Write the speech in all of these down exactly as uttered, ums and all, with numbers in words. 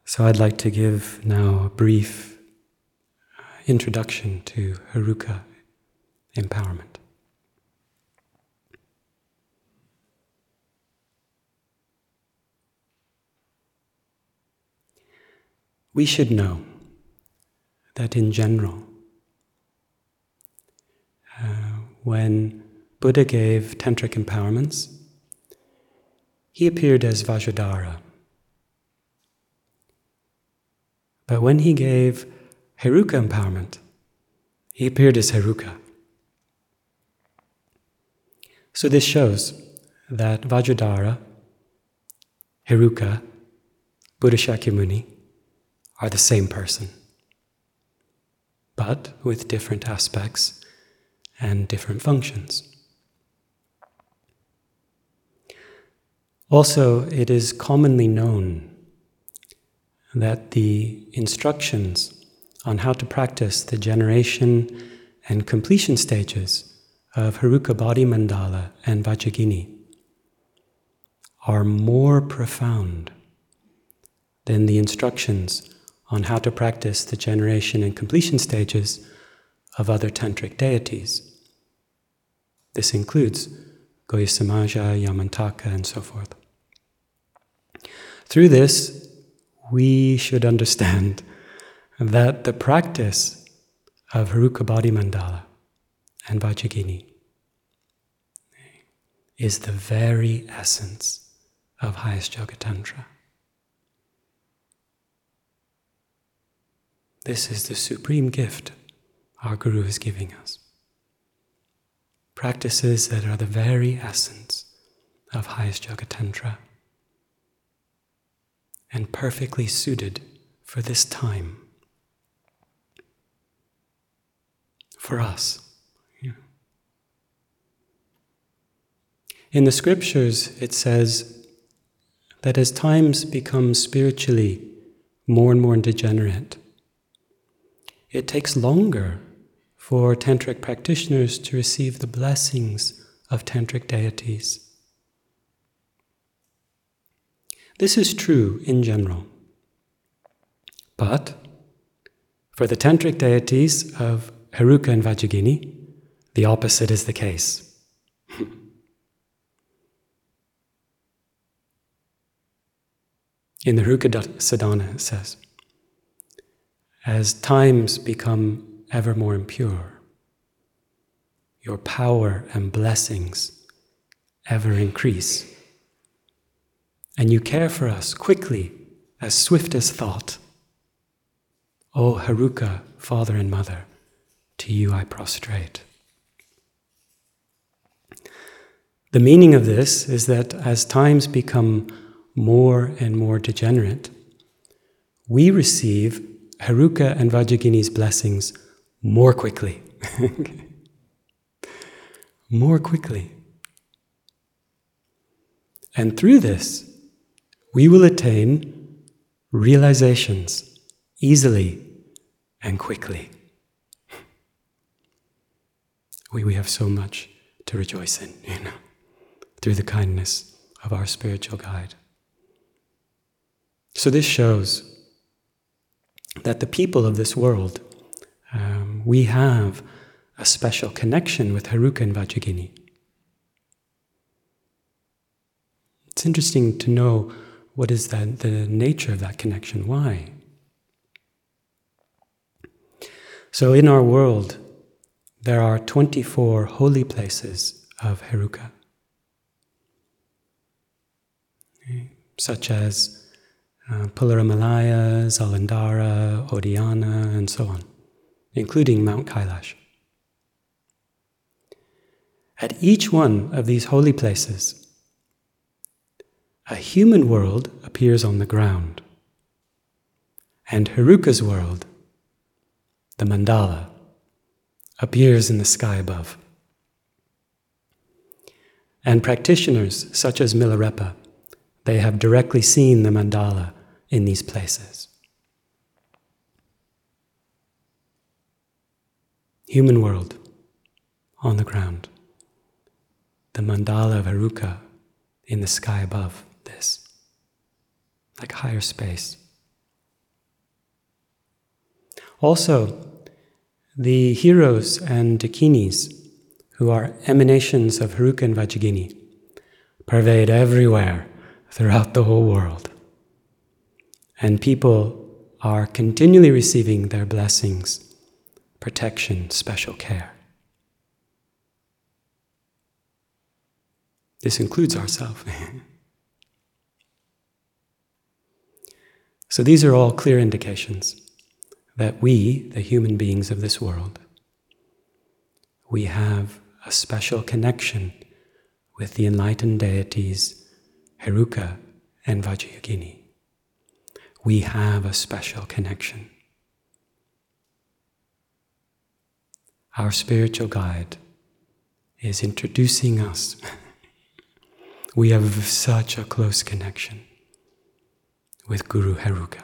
So I'd like to give now a brief introduction to Heruka empowerment. We should know that in general, uh, when Buddha gave tantric empowerments, he appeared as Vajradhara. But when he gave Heruka empowerment, he appeared as Heruka. So this shows that Vajradhara, Heruka, Buddha Shakyamuni are the same person, but with different aspects and different functions. Also, it is commonly known that the instructions on how to practice the generation and completion stages of Heruka Body Mandala and Vajragini are more profound than the instructions on how to practice the generation and completion stages of other tantric deities. This includes Goyasamaja, Yamantaka, and so forth. Through this, we should understand that the practice of Heruka Body Mandala and Vajragini is the very essence of highest Yoga Tantra. This is the supreme gift our Guru is giving us. Practices that are the very essence of highest Yoga Tantra and perfectly suited for this time, for us. In the scriptures, it says that as times become spiritually more and more degenerate, it takes longer for tantric practitioners to receive the blessings of tantric deities. This is true in general. But for the tantric deities of Heruka and Vajragini, the opposite is the case. In the Heruka Sadhana it says, as times become ever more impure, your power and blessings ever increase, and you care for us quickly, as swift as thought. O Heruka, Father and Mother, to you I prostrate. The meaning of this is that as times become more and more degenerate, we receive Heruka and Vajragini's blessings more quickly. More quickly. And through this, we will attain realizations easily and quickly. We, we have so much to rejoice in, you know, through the kindness of our spiritual guide. So this shows that the people of this world, um, we have a special connection with Heruka and Vajragini. It's interesting to know what is that, the nature of that connection. Why? So in our world, there are twenty-four holy places of Heruka, such as uh, Pularamalaya, Zalandhara, Odiyana, and so on, including Mount Kailash. At each one of these holy places, a human world appears on the ground, and Heruka's world, the mandala, appears in the sky above. And practitioners such as Milarepa, they have directly seen the mandala in these places. Human world on the ground, the mandala of Heruka in the sky above this, like higher space. Also, the heroes and dakinis, who are emanations of Heruka and Vajrayogini, pervade everywhere throughout the whole world. And people are continually receiving their blessings, protection, special care. This includes ourselves. So these are all clear indications that we, the human beings of this world, we have a special connection with the enlightened deities Heruka and Vajrayogini. We have a special connection. Our spiritual guide is introducing us. We have such a close connection with Guru Heruka.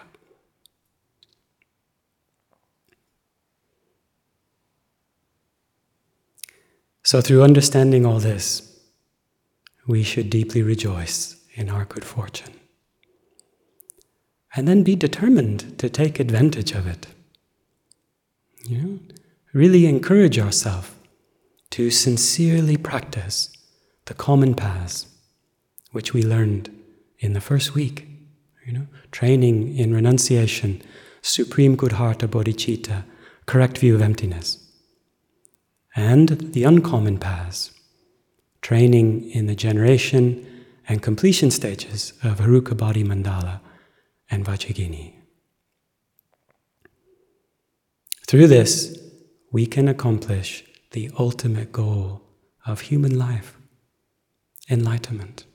So through understanding all this, we should deeply rejoice in our good fortune. And then be determined to take advantage of it. You know, really encourage ourselves to sincerely practice the common paths which we learned in the first week. You know, training in renunciation, supreme good heart of bodhicitta, correct view of emptiness. And the uncommon paths, training in the generation and completion stages of Heruka Body Mandala and Vajrayogini. Through this, we can accomplish the ultimate goal of human life, enlightenment.